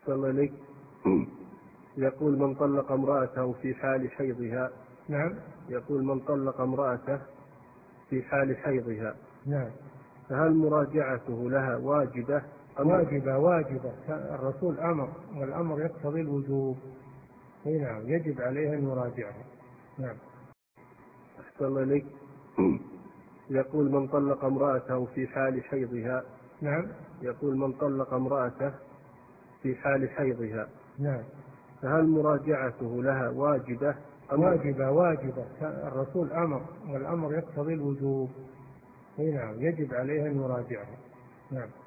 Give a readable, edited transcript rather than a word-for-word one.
أحسن إليك. يقول من طلق امرأته في حال حيضها. نعم. يقول من طلق امرأته في حال حيضها. نعم. فهل مراجعته لها واجبة أم؟ واجبة. الرسول أمر، والأمر يقتضي الوجوب. نعم، يجب عليه أن يراجعها. نعم. أحسن إليك. يقول من طلق امرأته في حال حيضها. نعم. يقول من طلق امرأته في حال حيضها. نعم. فهل مراجعته لها واجبة أم؟ واجبة. الرسول أمر، والأمر يقتضي الوجوب. نعم، يجب عليه أن يراجعها. نعم.